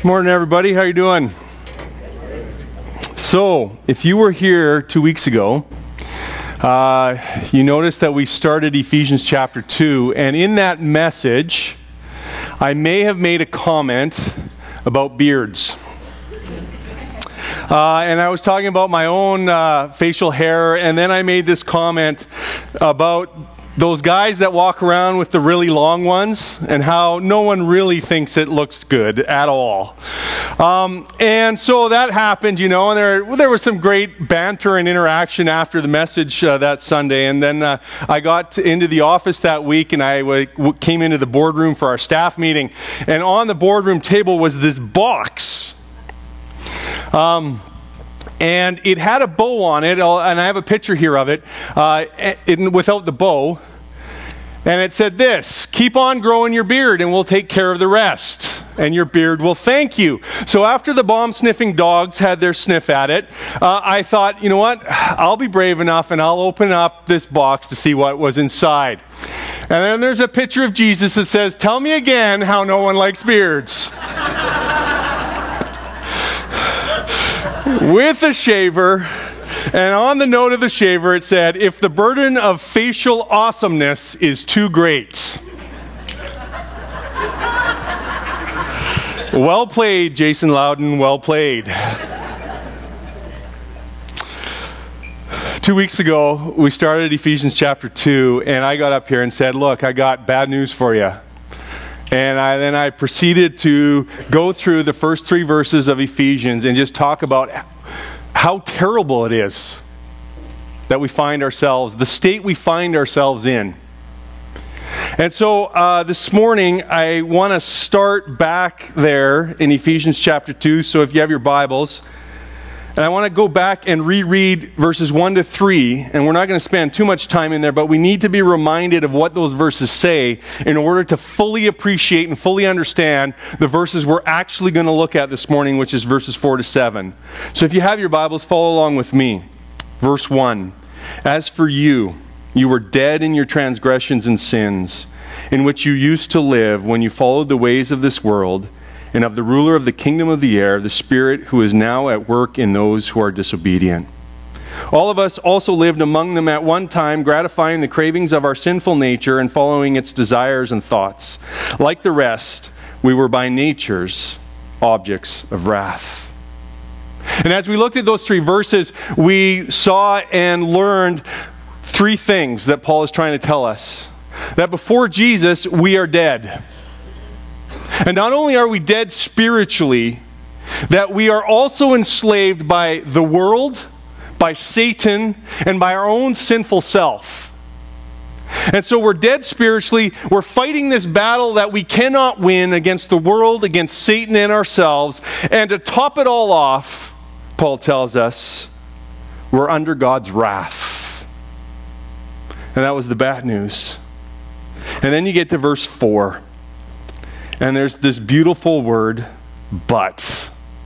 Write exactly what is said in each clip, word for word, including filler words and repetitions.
Morning, everybody. How you doing? So, if you were here two weeks ago, uh, you noticed that we started Ephesians chapter two, and in that message, I may have made a comment about beards. Uh, and I was talking about my own uh, facial hair, and then I made this comment about those guys that walk around with the really long ones and how no one really thinks it looks good at all. Um, and so that happened, you know, and there, there was some great banter and interaction after the message uh, that Sunday. And then uh, I got into the office that week, and I w- w- came into the boardroom for our staff meeting. And on the boardroom table was this box. Um, And it had a bow on it, and I have a picture here of it, uh, it, without the bow. And it said this: keep on growing your beard and we'll take care of the rest. And your beard will thank you. So after the bomb-sniffing dogs had their sniff at it, uh, I thought, you know what? I'll be brave enough and I'll open up this box to see what was inside. And then there's a picture of Jesus that says, "Tell me again how no one likes beards." With a shaver, and on the note of the shaver it said, "If the burden of facial awesomeness is too great." Well played, Jason Loudon, well played. Two weeks ago, we started Ephesians chapter two, and I got up here and said, "Look, I got bad news for you." And I, then I proceeded to go through the first three verses of Ephesians and just talk about how terrible it is that we find ourselves, the state we find ourselves in. And so uh, this morning, I want to start back there in Ephesians chapter two. So if you have your Bibles, and I want to go back and reread verses one to three, and we're not going to spend too much time in there, but we need to be reminded of what those verses say in order to fully appreciate and fully understand the verses we're actually going to look at this morning, which is verses four to seven. So if you have your Bibles, follow along with me. Verse one, "As for you, you were dead in your transgressions and sins, in which you used to live when you followed the ways of this world, and of the ruler of the kingdom of the air, the Spirit who is now at work in those who are disobedient. All of us also lived among them at one time, gratifying the cravings of our sinful nature and following its desires and thoughts. Like the rest, we were by natures objects of wrath." And as we looked at those three verses, we saw and learned three things that Paul is trying to tell us. That before Jesus, we are dead. And not only are we dead spiritually, that we are also enslaved by the world, by Satan, and by our own sinful self. And so we're dead spiritually. We're fighting this battle that we cannot win against the world, against Satan and ourselves. And to top it all off, Paul tells us, we're under God's wrath. And that was the bad news. And then you get to verse four. And there's this beautiful word, but.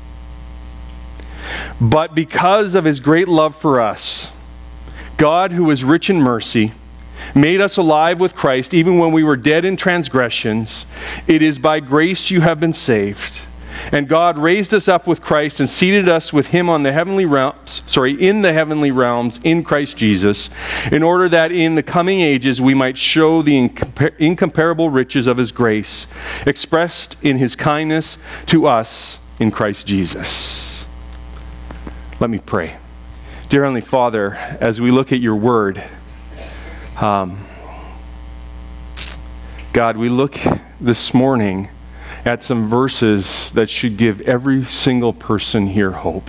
"But because of his great love for us, God, who is rich in mercy, made us alive with Christ even when we were dead in transgressions. It is by grace you have been saved. And God raised us up with Christ and seated us with him on the heavenly realms, sorry, in the heavenly realms in Christ Jesus, in order that in the coming ages we might show the incompar- incomparable riches of his grace, expressed in his kindness to us in Christ Jesus." Let me pray. Dear Heavenly Father, as we look at your word, um, God, we look this morning at some verses that should give every single person here hope.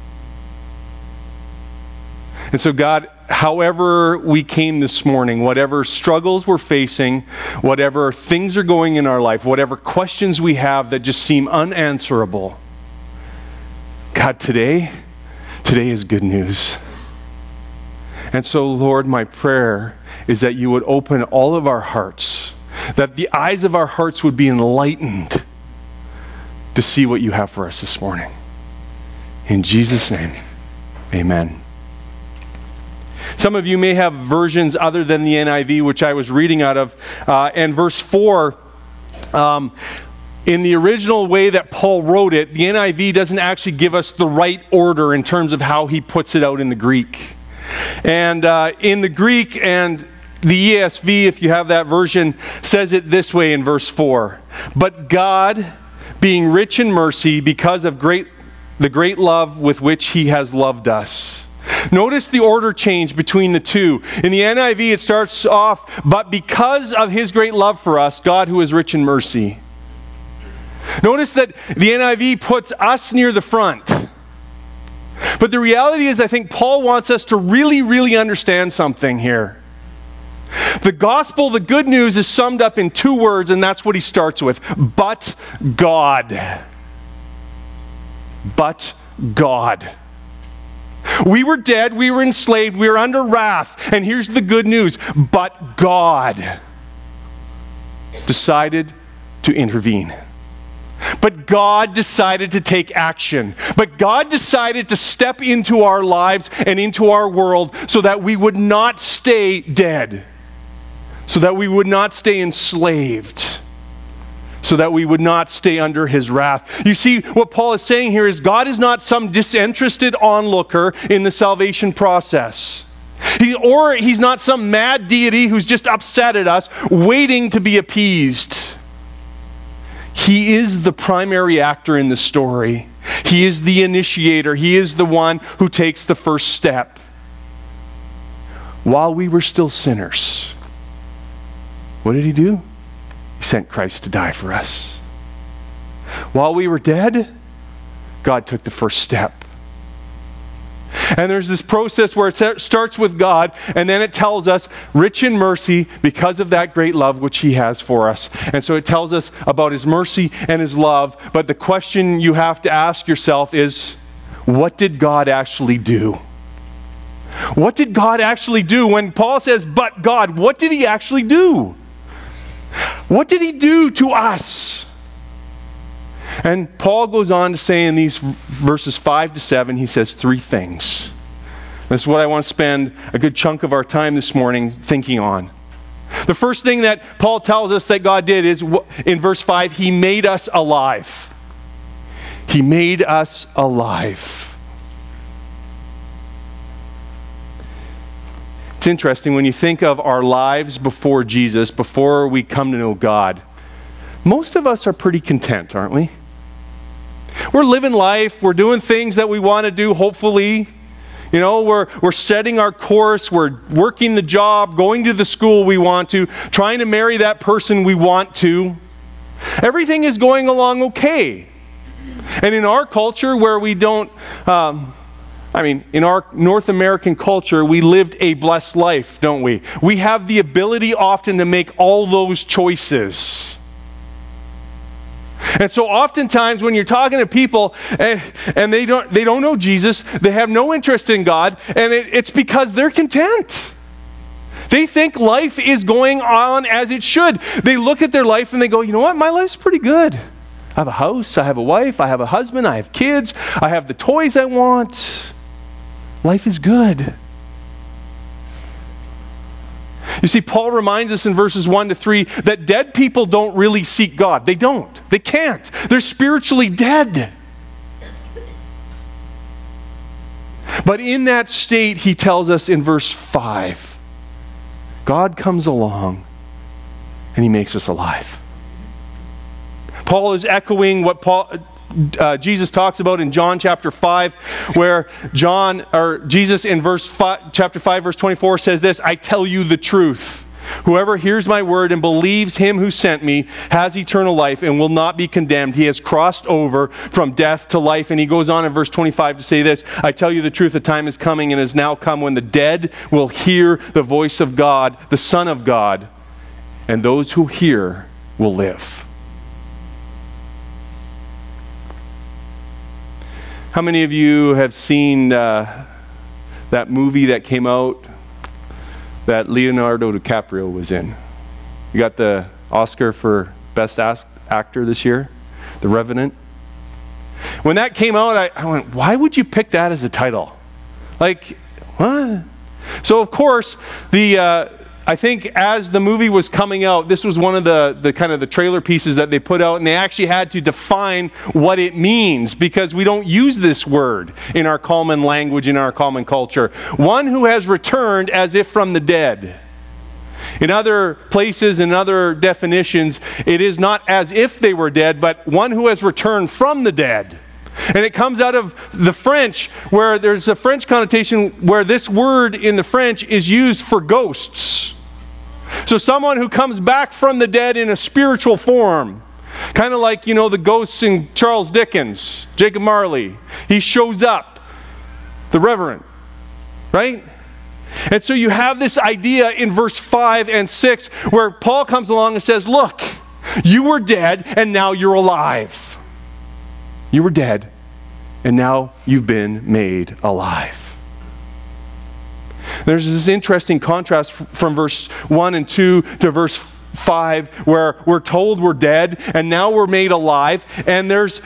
And so God, however we came this morning, whatever struggles we're facing, whatever things are going in our life, whatever questions we have that just seem unanswerable, God, today, today is good news. And so, Lord, my prayer is that you would open all of our hearts, that the eyes of our hearts would be enlightened to see what you have for us this morning. In Jesus' name, amen. Some of you may have versions other than the N I V, which I was reading out of. Uh, and verse four, um, in the original way that Paul wrote it, the N I V doesn't actually give us the right order in terms of how he puts it out in the Greek. And uh, in the Greek, and the E S V, if you have that version, says it this way in verse four. But God, being rich in mercy because of great the great love with which he has loved us. Notice the order change between the two. In the N I V, it starts off, but because of his great love for us, God who is rich in mercy. Notice that the N I V puts us near the front. But the reality is, I think Paul wants us to really, really understand something here. The gospel, the good news, is summed up in two words, and that's what he starts with. But God. But God. We were dead, we were enslaved, we were under wrath. And here's the good news. But God decided to intervene. But God decided to take action. But God decided to step into our lives and into our world so that we would not stay dead. So that we would not stay enslaved. So that we would not stay under his wrath. You see, what Paul is saying here is God is not some disinterested onlooker in the salvation process. He, or he's not some mad deity who's just upset at us, waiting to be appeased. He is the primary actor in the story. He is the initiator. He is the one who takes the first step. While we were still sinners, what did he do? He sent Christ to die for us. While we were dead, God took the first step. And there's this process where it starts with God, and then it tells us, rich in mercy because of that great love which he has for us. And so it tells us about his mercy and his love. But the question you have to ask yourself is, what did God actually do? What did God actually do? When Paul says, but God, what did he actually do? What did he do to us? And Paul goes on to say in these verses five to seven, he says three things. This is what I want to spend a good chunk of our time this morning thinking on. The first thing that Paul tells us that God did is, in verse five, he made us alive. He made us alive. It's interesting when you think of our lives before Jesus, before we come to know God. Most of us are pretty content, aren't we? We're living life. We're doing things that we want to do, hopefully. You know, we're, we're setting our course. We're working the job, going to the school we want to, trying to marry that person we want to. Everything is going along okay. And in our culture where we don't, um, I mean, in our North American culture, we lived a blessed life, don't we? We have the ability often to make all those choices. And so oftentimes when you're talking to people and, and they don't they don't know Jesus, they have no interest in God, and it, it's because they're content. They think life is going on as it should. They look at their life and they go, you know what, my life's pretty good. I have a house, I have a wife, I have a husband, I have kids, I have the toys I want. Life is good. You see, Paul reminds us in verses one to three that dead people don't really seek God. They don't. They can't. They're spiritually dead. But in that state, he tells us in verse five, God comes along and he makes us alive. Paul is echoing what Paul... Uh, Jesus talks about in John chapter five, where John or Jesus in verse five, chapter five verse twenty-four says this, I tell you the truth. Whoever hears my word and believes him who sent me has eternal life and will not be condemned. He has crossed over from death to life. And he goes on in verse twenty-five to say this, I tell you the truth, the time is coming and has now come when the dead will hear the voice of God, the Son of God, and those who hear will live. How many of you have seen uh, that movie that came out that Leonardo DiCaprio was in? You got the Oscar for Best Actor this year, The Revenant. When that came out, I, I went, why would you pick that as a title? Like, what? So of course, the uh, I think as the movie was coming out, this was one of the, the kind of the trailer pieces that they put out, and they actually had to define what it means, because we don't use this word in our common language, in our common culture. One who has returned as if from the dead. In other places, in other definitions, it is not as if they were dead, but one who has returned from the dead. And it comes out of the French, where there's a French connotation where this word in the French is used for ghosts. So someone who comes back from the dead in a spiritual form. Kind of like, you know, the ghosts in Charles Dickens, Jacob Marley. He shows up, the Reverend, right? And so you have this idea in verse five and six where Paul comes along and says, look, you were dead and now you're alive. You were dead and now you've been made alive. There's this interesting contrast from verse one and two to verse five where we're told we're dead and now we're made alive. And there's,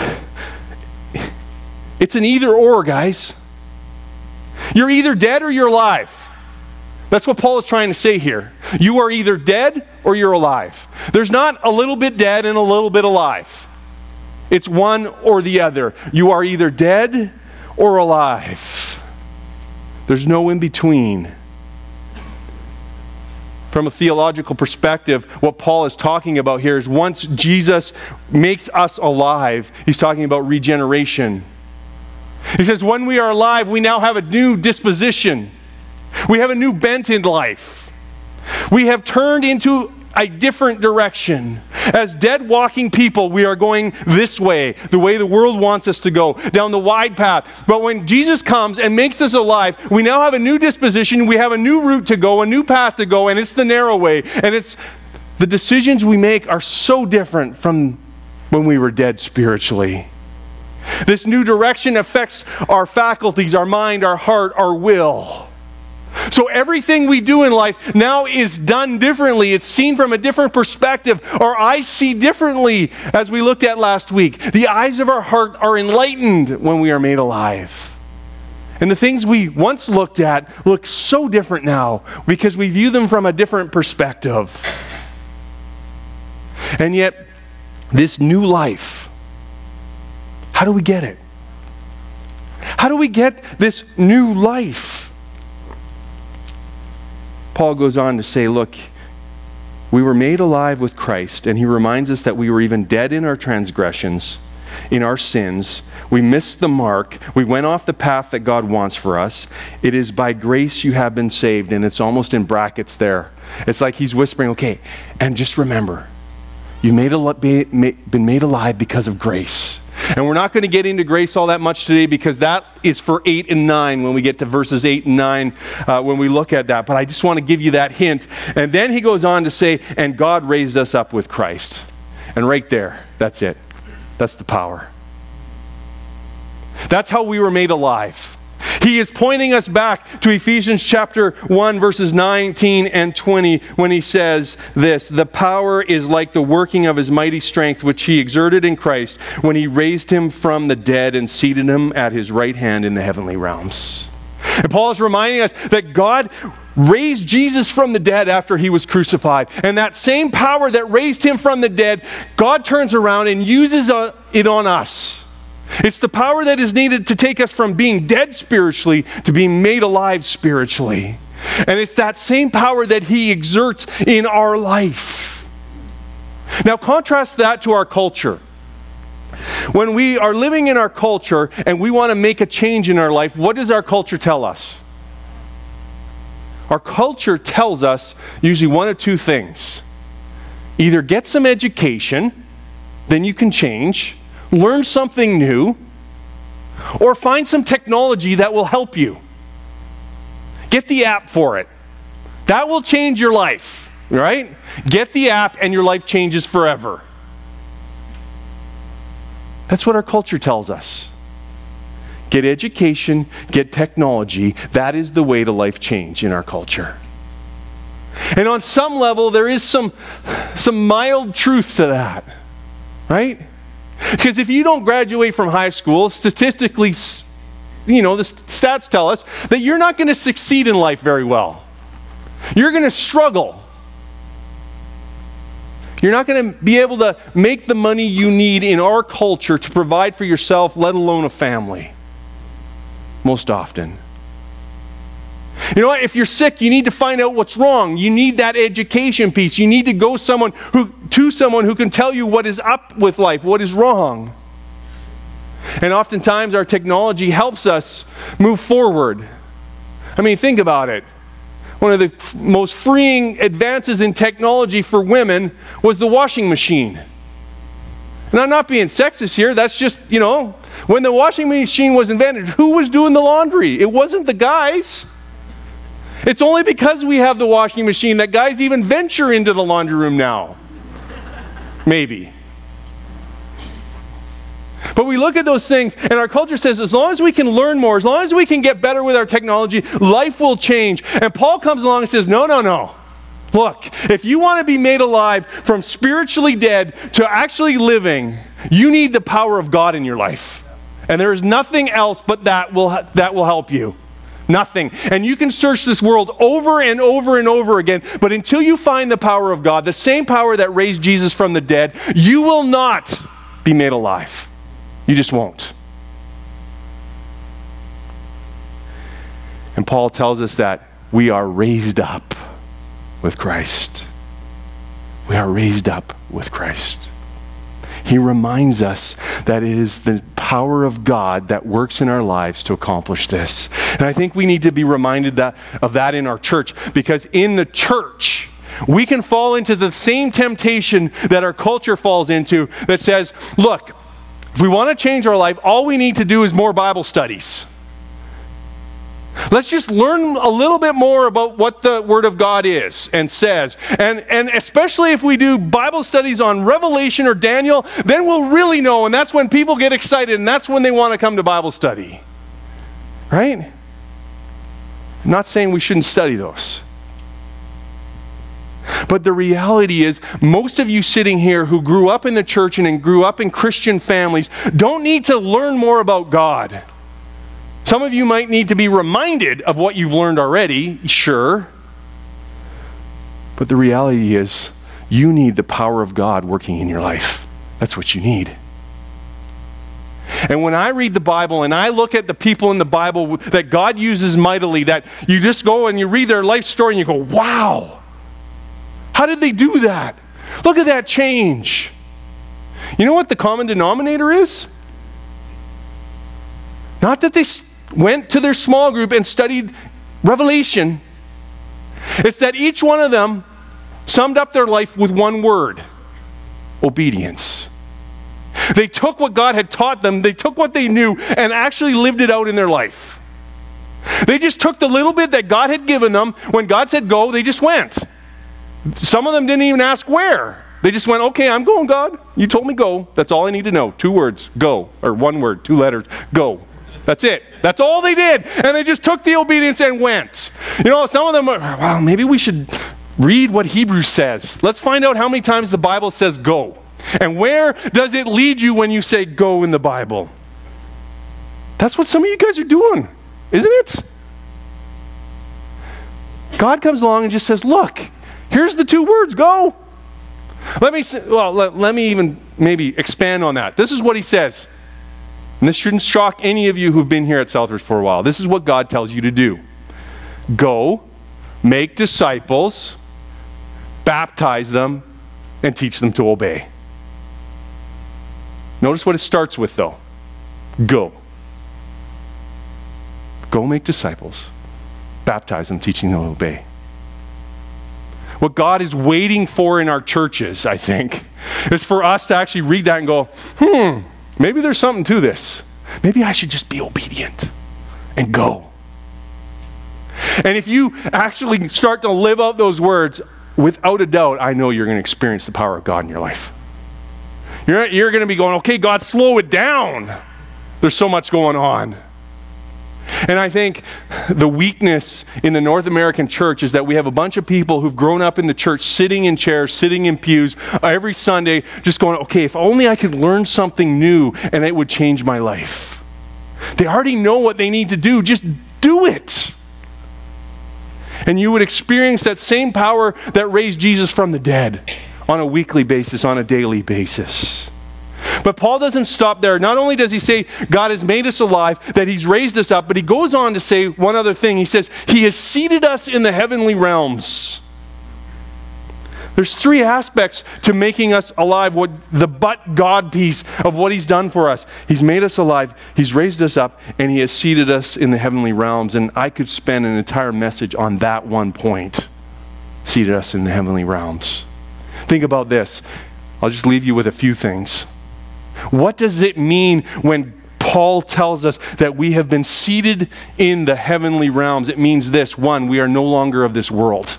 it's an either or, guys. You're either dead or you're alive. That's what Paul is trying to say here. You are either dead or you're alive. There's not a little bit dead and a little bit alive. It's one or the other. You are either dead or alive. There's no in between. From a theological perspective, what Paul is talking about here is once Jesus makes us alive, he's talking about regeneration. He says, when we are alive, we now have a new disposition. We have a new bent in life. We have turned into a different direction. As dead walking people, we are going this way, the way the world wants us to go, down the wide path. But when Jesus comes and makes us alive, we now have a new disposition. We have a new route to go, a new path to go, and it's the narrow way. And it's the decisions we make are so different from when we were dead spiritually. This new direction affects our faculties, our mind, our heart, our will. So everything we do in life now is done differently. It's seen from a different perspective. Our eyes see differently, as we looked at last week. The eyes of our heart are enlightened when we are made alive. And the things we once looked at look so different now because we view them from a different perspective. And yet, this new life, how do we get it? How do we get this new life? Paul goes on to say, look, we were made alive with Christ, and he reminds us that we were even dead in our transgressions, in our sins. We missed the mark. We went off the path that God wants for us. It is by grace you have been saved, and it's almost in brackets there. It's like he's whispering, okay, and just remember, you've made a, been made alive because of grace. And we're not going to get into grace all that much today because that is for eight and nine when we get to verses eight and nine uh, when we look at that. But I just want to give you that hint. And then he goes on to say, and God raised us up with Christ. And right there, that's it. That's the power. That's how we were made alive. He is pointing us back to Ephesians chapter one, verses nineteen and twenty, when he says this, the power is like the working of his mighty strength, which he exerted in Christ when he raised him from the dead and seated him at his right hand in the heavenly realms. And Paul is reminding us that God raised Jesus from the dead after he was crucified. And that same power that raised him from the dead, God turns around and uses it on us. It's the power that is needed to take us from being dead spiritually to being made alive spiritually. And it's that same power that he exerts in our life. Now contrast that to our culture. When we are living in our culture and we want to make a change in our life, what does our culture tell us? Our culture tells us usually one of two things. Either get some education, then you can change. Learn something new, or find some technology that will help you. Get the app for it. That will change your life, right? Get the app and your life changes forever. That's what our culture tells us. Get education, get technology. That is the way to life change in our culture. And on some level, there is some, some mild truth to that, right? Because if you don't graduate from high school, statistically, you know, the stats tell us that you're not going to succeed in life very well. You're going to struggle. You're not going to be able to make the money you need in our culture to provide for yourself, let alone a family. Most often. You know what? If you're sick, you need to find out what's wrong. You need that education piece. You need to go someone who, to someone who can tell you what is up with life, what is wrong. And oftentimes our technology helps us move forward. I mean, think about it. One of the f- most freeing advances in technology for women was the washing machine. And I'm not being sexist here. That's just, you know, when the washing machine was invented, who was doing the laundry? It wasn't the guys. It's only because we have the washing machine that guys even venture into the laundry room now. Maybe. But we look at those things, and our culture says, as long as we can learn more, as long as we can get better with our technology, life will change. And Paul comes along and says, no, no, no. Look, if you want to be made alive from spiritually dead to actually living, you need the power of God in your life. And there is nothing else but that will that will help you. Nothing. And you can search this world over and over and over again, but until you find the power of God, the same power that raised Jesus from the dead, you will not be made alive. You just won't. And Paul tells us that we are raised up with Christ. We are raised up with Christ. He reminds us that it is the power of God that works in our lives to accomplish this. And I think we need to be reminded that, of that in our church, because in the church, we can fall into the same temptation that our culture falls into that says, look, if we want to change our life, all we need to do is more Bible studies. Let's just learn a little bit more about what the Word of God is and says. And, and especially if we do Bible studies on Revelation or Daniel, then we'll really know, and that's when people get excited, and that's when they want to come to Bible study. Right? I'm not saying we shouldn't study those. But the reality is, most of you sitting here who grew up in the church and grew up in Christian families don't need to learn more about God. Some of you might need to be reminded of what you've learned already, sure. But the reality is, you need the power of God working in your life. That's what you need. And when I read the Bible and I look at the people in the Bible that God uses mightily, that you just go and you read their life story and you go, wow, how did they do that? Look at that change. You know what the common denominator is? Not that they went to their small group and studied Revelation. It's that each one of them summed up their life with one word: obedience. They took what God had taught them, they took what they knew, and actually lived it out in their life. They just took the little bit that God had given them. When God said go, they just went. Some of them didn't even ask where. They just went, okay, I'm going, God. You told me go. That's all I need to know. Two words, go. Or one word, two letters, go. That's it. That's all they did. And they just took the obedience and went. You know, some of them are, well, maybe we should read what Hebrews says. Let's find out how many times the Bible says go. And where does it lead you when you say go in the Bible? That's what some of you guys are doing, isn't it? God comes along and just says, look, here's the two words, go. Let me, say, well, let, let me even maybe expand on that. This is what he says. And this shouldn't shock any of you who've been here at Southridge for a while. This is what God tells you to do. Go, make disciples, baptize them, and teach them to obey. Notice what it starts with, though. Go. Go make disciples, baptize them, teaching them to obey. What God is waiting for in our churches, I think, is for us to actually read that and go, hmm, maybe there's something to this. Maybe I should just be obedient and go. And if you actually start to live out those words, without a doubt, I know you're going to experience the power of God in your life. You're, you're going to be going, okay, God, slow it down. There's so much going on. And I think the weakness in the North American church is that we have a bunch of people who've grown up in the church, sitting in chairs, sitting in pews every Sunday, just going, okay, if only I could learn something new and it would change my life. They already know what they need to do. Just do it. And you would experience that same power that raised Jesus from the dead on a weekly basis, on a daily basis. But Paul doesn't stop there. Not only does he say God has made us alive, that he's raised us up, but he goes on to say one other thing. He says he has seated us in the heavenly realms. There's three aspects to making us alive, what the but God piece of what he's done for us. He's made us alive, he's raised us up, and he has seated us in the heavenly realms. And I could spend an entire message on that one point. Seated us in the heavenly realms. Think about this. I'll just leave you with a few things. What does it mean when Paul tells us that we have been seated in the heavenly realms? It means this. One, we are no longer of this world.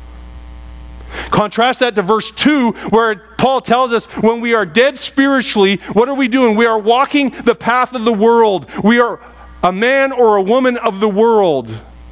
Contrast that to verse two, where Paul tells us when we are dead spiritually, what are we doing? We are walking the path of the world. We are a man or a woman of the world.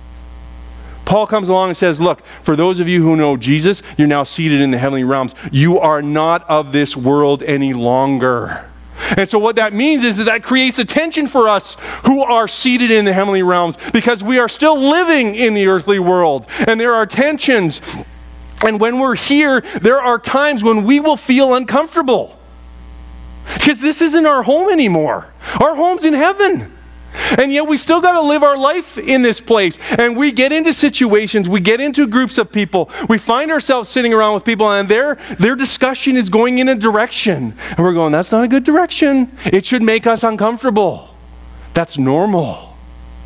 Paul comes along and says, look, for those of you who know Jesus, you're now seated in the heavenly realms. You are not of this world any longer. And so what that means is that that creates a tension for us who are seated in the heavenly realms, because we are still living in the earthly world. And there are tensions. And when we're here, there are times when we will feel uncomfortable. Because this isn't our home anymore. Our home's in heaven. And yet we still got to live our life in this place. And we get into situations, we get into groups of people, we find ourselves sitting around with people, and their, their discussion is going in a direction. And we're going, that's not a good direction. It should make us uncomfortable. That's normal.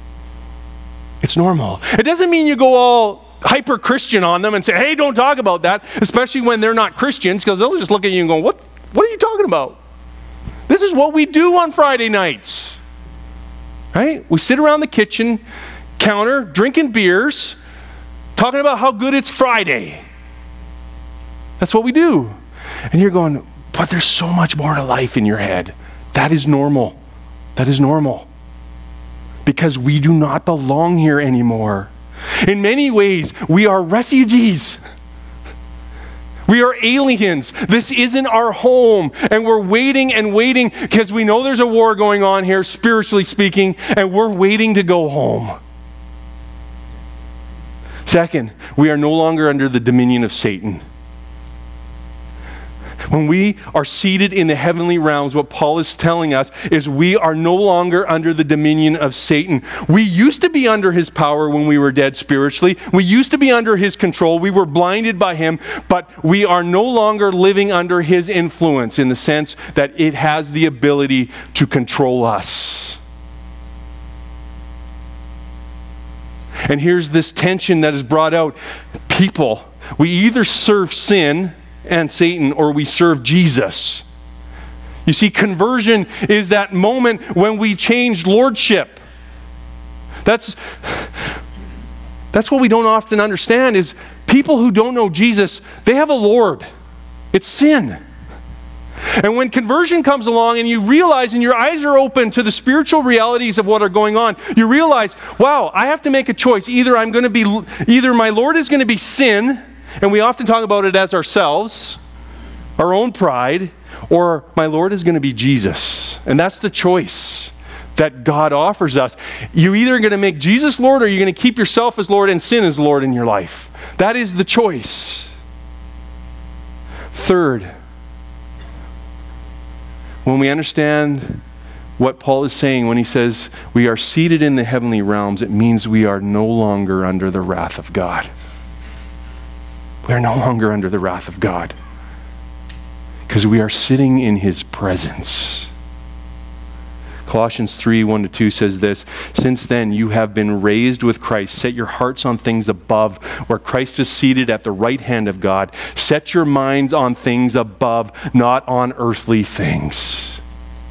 It's normal. It doesn't mean you go all hyper-Christian on them and say, hey, don't talk about that, especially when they're not Christians, because they'll just look at you and go, what, what are you talking about? This is what we do on Friday nights. Right? We sit around the kitchen counter, drinking beers, talking about how good it's Friday. That's what we do. And you're going, but there's so much more to life in your head. That is normal. That is normal. Because we do not belong here anymore. In many ways, we are refugees. We are aliens. This isn't our home. And we're waiting and waiting because we know there's a war going on here, spiritually speaking, and we're waiting to go home. Second, we are no longer under the dominion of Satan. When we are seated in the heavenly realms, what Paul is telling us is we are no longer under the dominion of Satan. We used to be under his power when we were dead spiritually. We used to be under his control. We were blinded by him, but we are no longer living under his influence in the sense that it has the ability to control us. And here's this tension that is brought out. People, we either serve sin and Satan, or we serve Jesus. You see, conversion is that moment when we change lordship. That's, that's what we don't often understand is people who don't know Jesus, they have a Lord. It's sin. And when conversion comes along and you realize and your eyes are open to the spiritual realities of what are going on, you realize, wow, I have to make a choice. Either I'm going to be, either my Lord is going to be sin, and we often talk about it as ourselves, our own pride, or my Lord is going to be Jesus. And that's the choice that God offers us. You're either going to make Jesus Lord, or you're going to keep yourself as Lord and sin as Lord in your life. That is the choice. Third, when we understand what Paul is saying when he says we are seated in the heavenly realms, it means we are no longer under the wrath of God. We are no longer under the wrath of God because we are sitting in his presence. Colossians three, one to two says this, since then you have been raised with Christ. Set your hearts on things above, where Christ is seated at the right hand of God. Set your minds on things above, not on earthly things.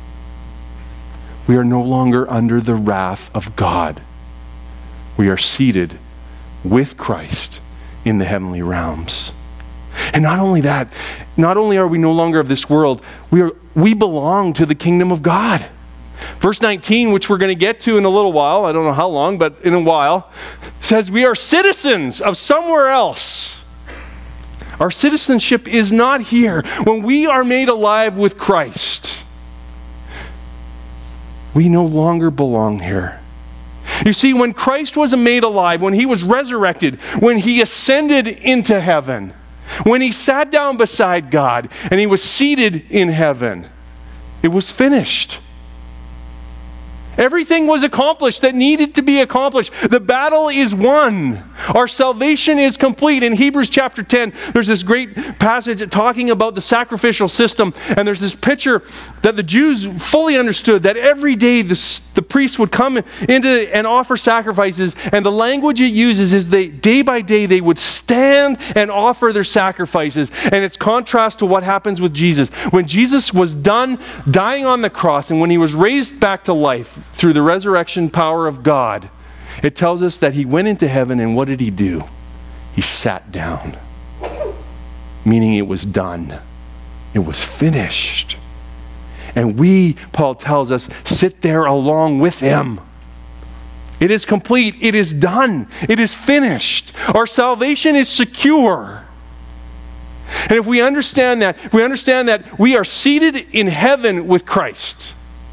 We are no longer under the wrath of God. We are seated with Christ in the heavenly realms. And not only that, not only are we no longer of this world, we are we belong to the kingdom of God. Verse nineteen, which we're going to get to in a little while, I don't know how long, but in a while, says we are citizens of somewhere else. Our citizenship is not here. When we are made alive with Christ, we no longer belong here. You see, when Christ was made alive, when he was resurrected, when he ascended into heaven, when he sat down beside God and he was seated in heaven, it was finished. Everything was accomplished that needed to be accomplished. The battle is won. Our salvation is complete. In Hebrews chapter ten, there's this great passage talking about the sacrificial system. And there's this picture that the Jews fully understood, that every day the, the priests would come into and offer sacrifices. And the language it uses is they, day by day, they would stand and offer their sacrifices. And it's contrast to what happens with Jesus. When Jesus was done dying on the cross and when he was raised back to life, through the resurrection power of God, it tells us that he went into heaven, and what did he do? He sat down. Meaning it was done. It was finished. And we, Paul tells us, sit there along with him. It is complete. It is done. It is finished. Our salvation is secure. And if we understand that, if we understand that we are seated in heaven with Christ,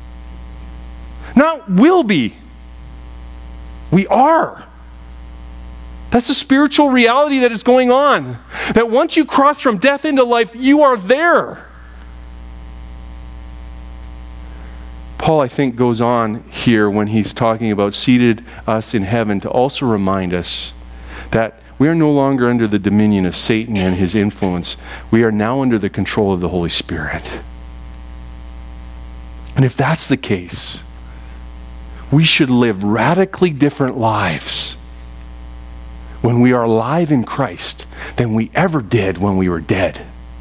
not will be. We are. That's the spiritual reality that is going on. That once you cross from death into life, you are there. Paul, I think, goes on here when he's talking about seated us in heaven to also remind us that we are no longer under the dominion of Satan and his influence. We are now under the control of the Holy Spirit. And if that's the case, we should live radically different lives when we are alive in Christ than we ever did when we were dead.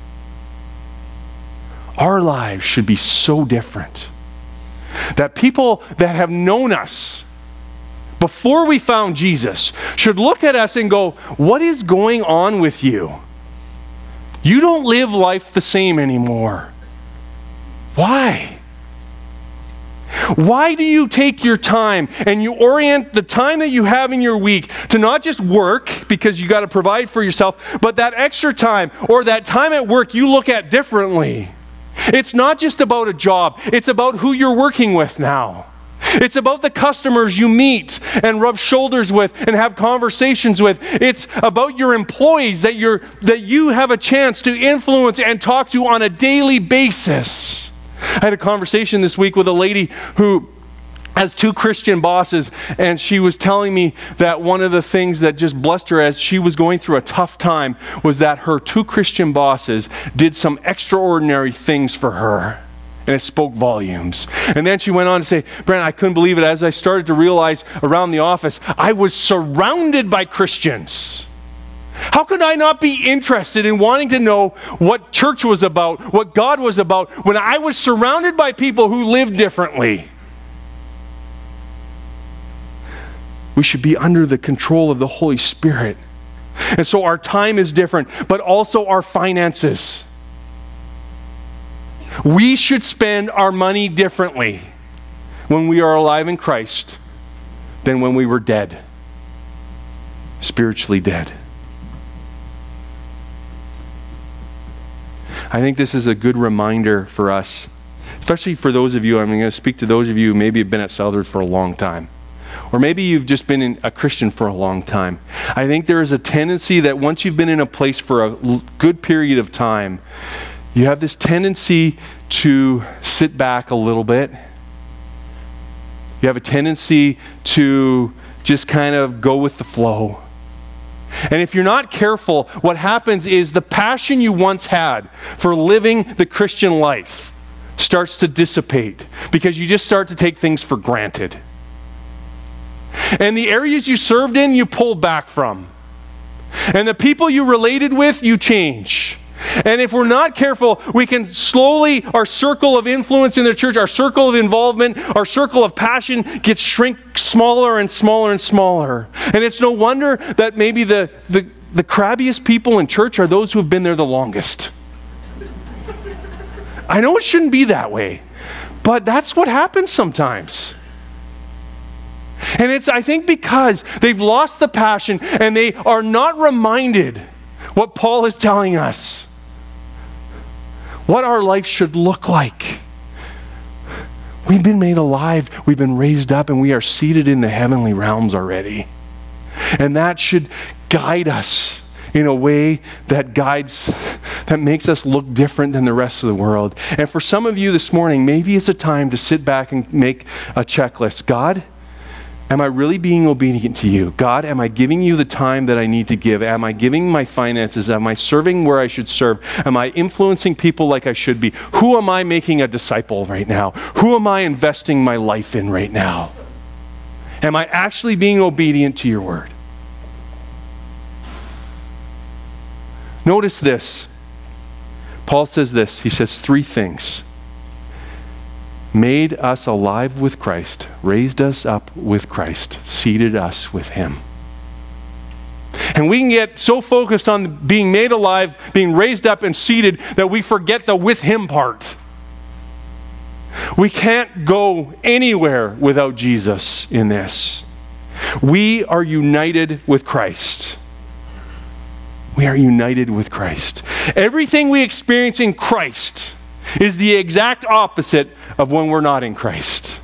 Our lives should be so different that people that have known us before we found Jesus should look at us and go, what is going on with you? You don't live life the same anymore. Why? Why do you take your time and you orient the time that you have in your week to not just work because you got to provide for yourself, but that extra time or that time at work you look at differently? It's not just about a job. It's about who you're working with now. It's about the customers you meet and rub shoulders with and have conversations with. It's about your employees that you're that you have a chance to influence and talk to on a daily basis. I had a conversation this week with a lady who has two Christian bosses, and she was telling me that one of the things that just blessed her as she was going through a tough time was that her two Christian bosses did some extraordinary things for her. And it spoke volumes. And then she went on to say, Brent, I couldn't believe it. As I started to realize around the office, I was surrounded by Christians. How could I not be interested in wanting to know what church was about, what God was about, when I was surrounded by people who lived differently? We should be under the control of the Holy Spirit. And so our time is different, but also our finances. We should spend our money differently when we are alive in Christ than when we were dead, spiritually dead. I think this is a good reminder for us, especially for those of you, I'm going to speak to those of you who maybe have been at Southern for a long time. Or maybe you've just been in, a Christian for a long time. I think there is a tendency that once you've been in a place for a good period of time, you have this tendency to sit back a little bit. You have a tendency to just kind of go with the flow. And if you're not careful, what happens is the passion you once had for living the Christian life starts to dissipate because you just start to take things for granted. And the areas you served in, you pulled back from. And the people you related with, you change. And if we're not careful, we can slowly, our circle of influence in the church, our circle of involvement, our circle of passion gets shrink smaller and smaller and smaller. And it's no wonder that maybe the, the, the crabbiest people in church are those who have been there the longest. I know it shouldn't be that way, but that's what happens sometimes. And it's, I think, because they've lost the passion and they are not reminded what Paul is telling us. What our life should look like. We've been made alive, we've been raised up, and we are seated in the heavenly realms already. And that should guide us in a way that guides, that makes us look different than the rest of the world. And for some of you this morning, maybe it's a time to sit back and make a checklist. God, am I really being obedient to you? God, am I giving you the time that I need to give? Am I giving my finances? Am I serving where I should serve? Am I influencing people like I should be? Who am I making a disciple right now? Who am I investing my life in right now? Am I actually being obedient to your word? Notice this. Paul says this. He says three things. Made us alive with Christ, raised us up with Christ, seated us with him. And we can get so focused on being made alive, being raised up and seated, that we forget the with him part. We can't go anywhere without Jesus in this. We are united with Christ. We are united with Christ. Everything we experience in Christ is the exact opposite of when we're not in Christ.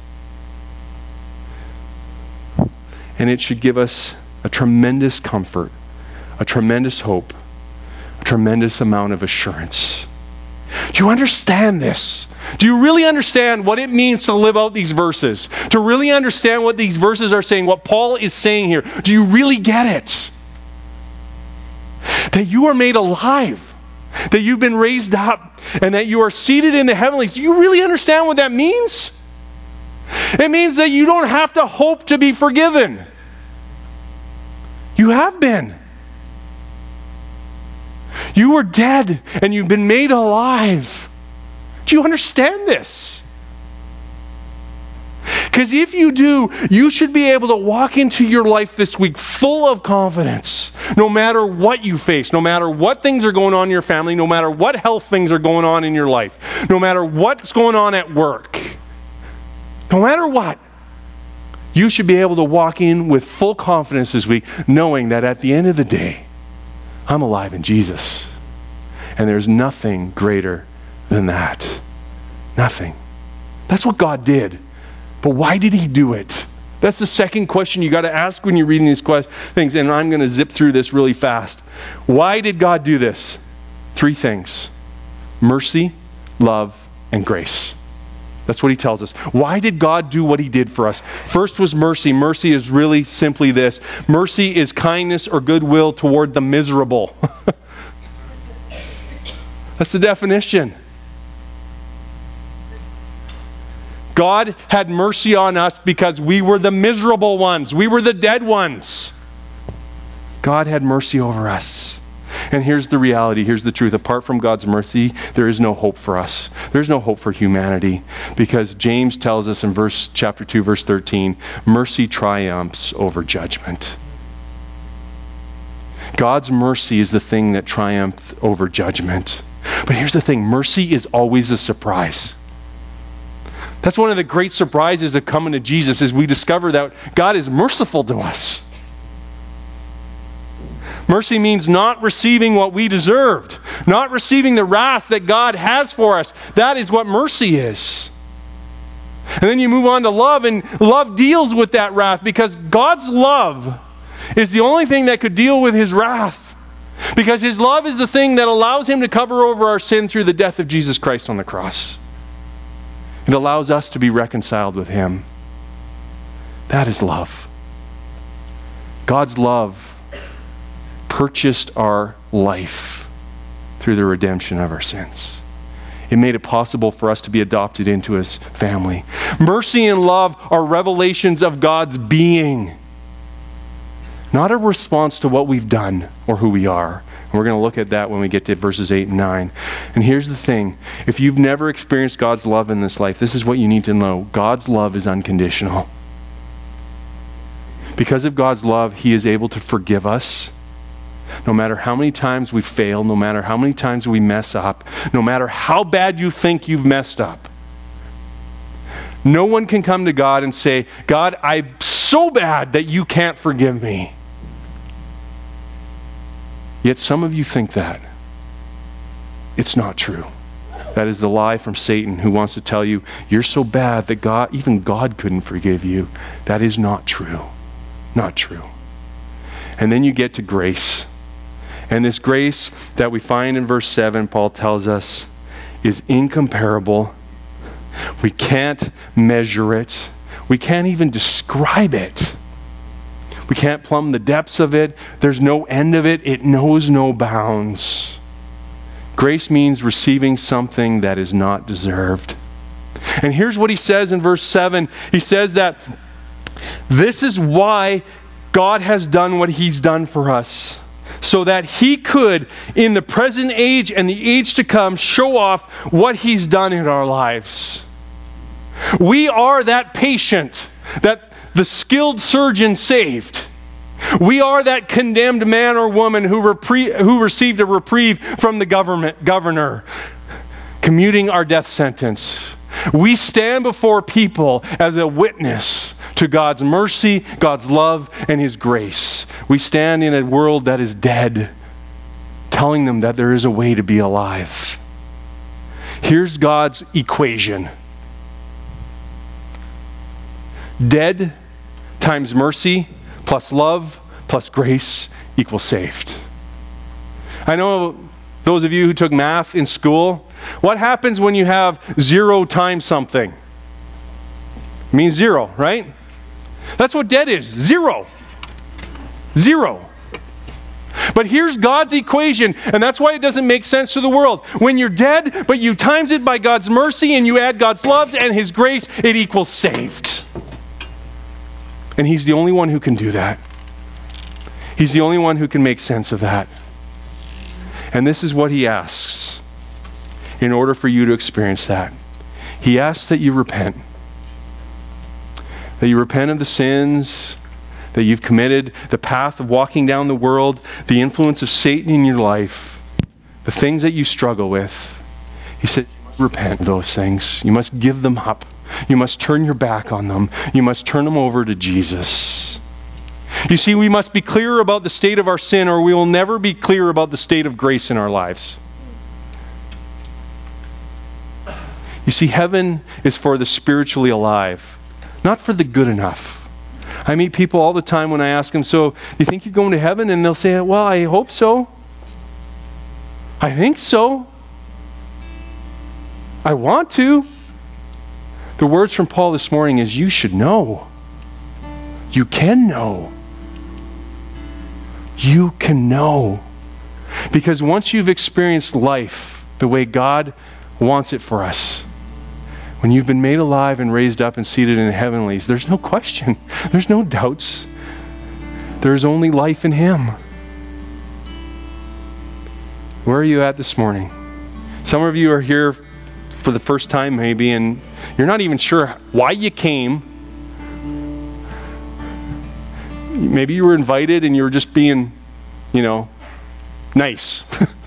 And it should give us a tremendous comfort, a tremendous hope, a tremendous amount of assurance. Do you understand this? Do you really understand what it means to live out these verses? To really understand what these verses are saying, what Paul is saying here? Do you really get it? That you are made alive, that you've been raised up, and that you are seated in the heavenlies. Do you really understand what that means? It means that you don't have to hope to be forgiven. You have been. You were dead, and you've been made alive. Do you understand this? Because if you do, you should be able to walk into your life this week full of confidence. No matter what you face, no matter what things are going on in your family, no matter what health things are going on in your life, no matter what's going on at work, no matter what, you should be able to walk in with full confidence this week, knowing that at the end of the day, I'm alive in Jesus. And there's nothing greater than that. Nothing. That's what God did. But why did he do it? That's the second question you got to ask when you're reading these things. And I'm going to zip through this really fast. Why did God do this? Three things. Mercy, love, and grace. That's what he tells us. Why did God do what he did for us? First was mercy. Mercy is really simply this. Mercy is kindness or goodwill toward the miserable. That's the definition. God had mercy on us because we were the miserable ones. We were the dead ones. God had mercy over us. And here's the reality. Here's the truth. Apart from God's mercy, there is no hope for us. There's no hope for humanity. Because James tells us in verse chapter two, verse thirteen, mercy triumphs over judgment. God's mercy is the thing that triumphs over judgment. But here's the thing. Mercy is always a surprise. That's one of the great surprises of coming to Jesus, is we discover that God is merciful to us. Mercy means not receiving what we deserved, not receiving the wrath that God has for us. That is what mercy is. And then you move on to love, and love deals with that wrath, because God's love is the only thing that could deal with his wrath. Because his love is the thing that allows him to cover over our sin through the death of Jesus Christ on the cross. It allows us to be reconciled with him. That is love. God's love purchased our life through the redemption of our sins. It made it possible for us to be adopted into his family. Mercy and love are revelations of God's being, not a response to what we've done or who we are. And we're going to look at that when we get to verses eight and nine. And here's the thing. If you've never experienced God's love in this life, this is what you need to know. God's love is unconditional. Because of God's love, he is able to forgive us. No matter how many times we fail, no matter how many times we mess up, no matter how bad you think you've messed up. No one can come to God and say, God, I'm so bad that you can't forgive me. Yet some of you think that. It's not true. That is the lie from Satan, who wants to tell you, you're so bad that God, even God couldn't forgive you. That is not true. Not true. And then you get to grace. And this grace that we find in verse seven, Paul tells us, is incomparable. We can't measure it. We can't even describe it. We can't plumb the depths of it. There's no end of it. It knows no bounds. Grace means receiving something that is not deserved. And here's what he says in verse seven. He says that this is why God has done what he's done for us, so that he could, in the present age and the age to come, show off what he's done in our lives. We are that patient that the skilled surgeon saved. We are that condemned man or woman who, repre- who received a reprieve from the government governor, commuting our death sentence. We stand before people as a witness to God's mercy, God's love, and his grace. We stand in a world that is dead, telling them that there is a way to be alive. Here's God's equation. Dead times mercy plus love plus grace equals saved. I know those of you who took math in school, what happens when you have zero times something? It means zero, right? That's what dead is. Zero. Zero. But here's God's equation, and that's why it doesn't make sense to the world. When you're dead, but you times it by God's mercy and you add God's love and his grace, it equals saved. And he's the only one who can do that. He's the only one who can make sense of that. And this is what he asks in order for you to experience that. He asks that you repent. That you repent of the sins that you've committed, the path of walking down the world, the influence of Satan in your life, the things that you struggle with. He said, you must repent of those things. You must give them up. You must turn your back on them. You must turn them over to Jesus. You see, we must be clear about the state of our sin, or we will never be clear about the state of grace in our lives. You see, heaven is for the spiritually alive, not for the good enough. I meet people all the time when I ask them, so, do you think you're going to heaven? And they'll say, well, I hope so. I think so. I want to. The words from Paul this morning is, you should know. You can know. You can know. Because once you've experienced life the way God wants it for us, when you've been made alive and raised up and seated in the heavenlies, there's no question. There's no doubts. There's only life in him. Where are you at this morning? Some of you are here for the first time maybe, and you're not even sure why you came. Maybe you were invited and you were just being, you know, nice.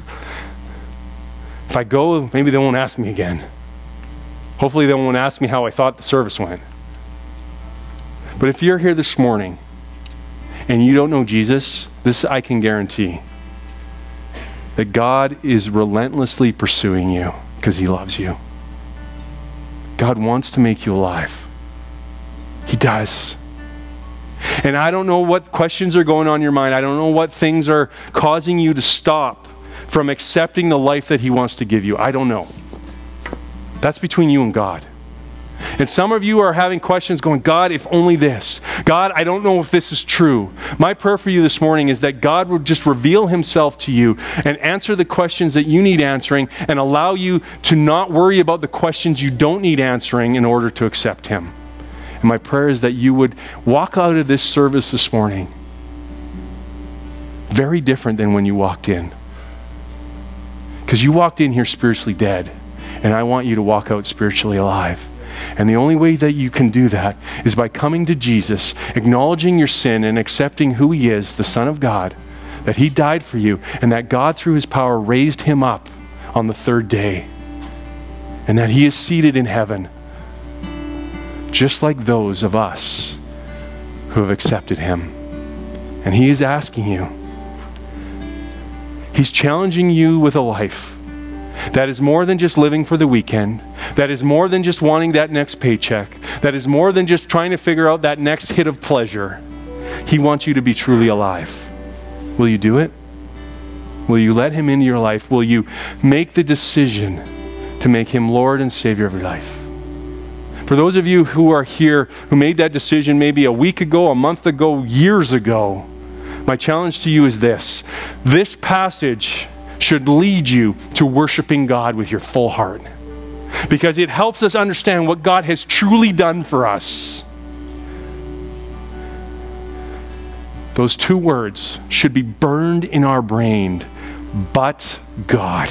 If I go, maybe they won't ask me again. Hopefully they won't ask me how I thought the service went. But if you're here this morning and you don't know Jesus, this I can guarantee, that God is relentlessly pursuing you because he loves you. God wants to make you alive. He does. And I don't know what questions are going on in your mind. I don't know what things are causing you to stop from accepting the life that he wants to give you. I don't know. That's between you and God. And some of you are having questions going, God, if only this. God, I don't know if this is true. My prayer for you this morning is that God would just reveal himself to you and answer the questions that you need answering and allow you to not worry about the questions you don't need answering in order to accept him. And my prayer is that you would walk out of this service this morning very different than when you walked in. Because you walked in here spiritually dead. And I want you to walk out spiritually alive. And the only way that you can do that is by coming to Jesus, acknowledging your sin and accepting who he is, the Son of God, that he died for you, and that God through his power raised him up on the third day, and that he is seated in heaven, just like those of us who have accepted him. And he is asking you, he's challenging you with a life. That is more than just living for the weekend. That is more than just wanting that next paycheck. That is more than just trying to figure out that next hit of pleasure. He wants you to be truly alive. Will you do it? Will you let him into your life? Will you make the decision to make him Lord and Savior of your life? For those of you who are here who made that decision maybe a week ago, a month ago, years ago, my challenge to you is this. This passage should lead you to worshiping God with your full heart, because it helps us understand what God has truly done for us. Those two words should be burned in our brain, but God.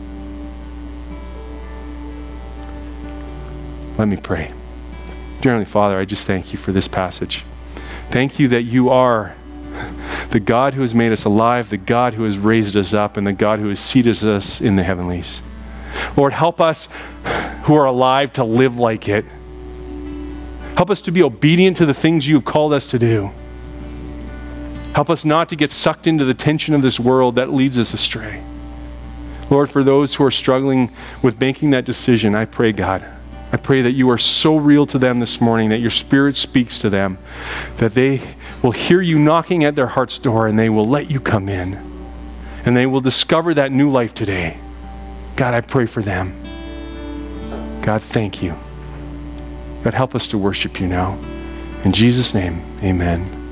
Let me pray. Dear Heavenly Father, I just thank you for this passage. Thank you that you are the God who has made us alive, the God who has raised us up, and the God who has seated us in the heavenlies. Lord, help us who are alive to live like it. Help us to be obedient to the things you have called us to do. Help us not to get sucked into the tension of this world that leads us astray. Lord, for those who are struggling with making that decision, I pray, God, I pray that you are so real to them this morning, that your Spirit speaks to them, that they will hear you knocking at their heart's door and they will let you come in. And they will discover that new life today. God, I pray for them. God, thank you. God, help us to worship you now. In Jesus' name, amen.